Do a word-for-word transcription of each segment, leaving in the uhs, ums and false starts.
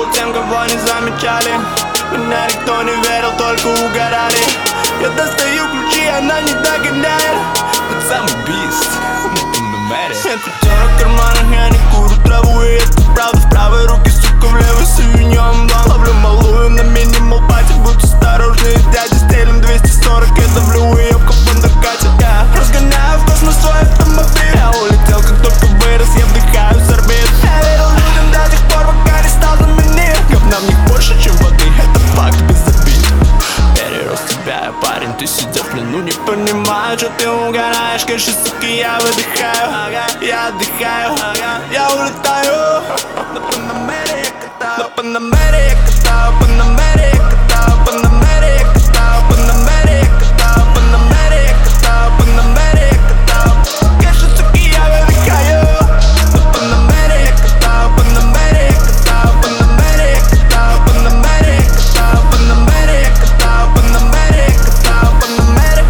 тем, кого не замечали. Меня никто не верил, только угорали. Я достаю ключи, она не догоняет. Тот самый бист на мэре. Нет пятера в карманах, я не курю траву. И это правда, в правой руке, сука, в левой сувеньем блан. Ловлю малую на минимал пати, будь осторожнее, дядя, стелим двести сорок. Я давлю ее в капон докатит. Я разгоняю в космос свой автомобиль. Я улетел, как только вырос, я вдыхаю с орбит. Я верил людям до тех пор, пока не стал знаменит. Говна в них больше, чем воды, это факт без обид. Перерос тебя, я парень, ты сидя в плену, не понимаю, что ты угораешь. Конечно, сука, я выдыхаю, я отдыхаю, я улетаю. На Панамере я катаю, на Панамере я катаю, Панамере я катаю, Панамере я катаю, Панамере я катаю, Панамере я катаю, Панамере я катаю. Конечно, сука, я выдыхаю. На Панамере я катаю, Панамере я катаю, Панамере я катаю, Панамере я катаю, Панамере я катаю, Панамере я катаю, Панамере.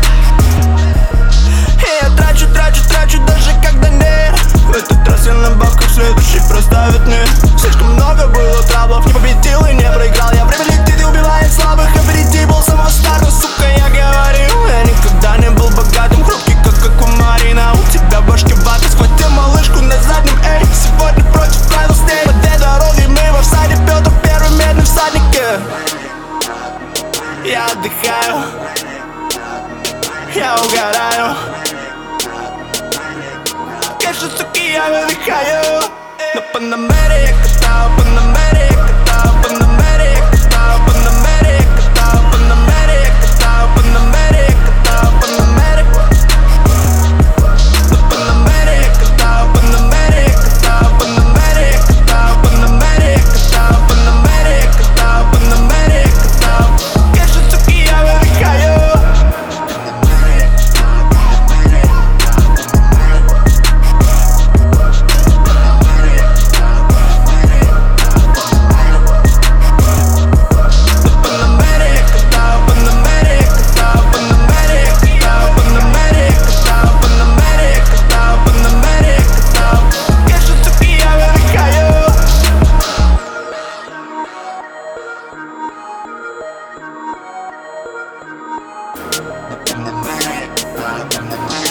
И я трачу, трачу, трачу, даже когда нет. В этот раз я на бабках, следующий проставит мне. Слишком много было траблов, не победил и не проиграл. Я время летит и убивает слабых, а впереди был самого старта. Сука, я говорил, я никогда не был богатым. Хрупкий, как аквамарина, у тебя в башке вата. Схватил малышку на заднем, эй, сегодня против правил с ней. По этой дороге мы во всаде, Петр первый медный всадник. Я отдыхаю, я угораю. Конечно, сука, я выдыхаю. На Панамере я катаю, Панамере я катаю, Панамере я катаю, Панамере я катаю, Панамере я катаю, Панамере я катаю, Панамере. На Панамере я катаю, Панамере я катаю, Панамере я катаю, Панамере я катаю, Панамере я катаю, Панамере я катаю. Конечно, сука, я выдыхаю. Put them in the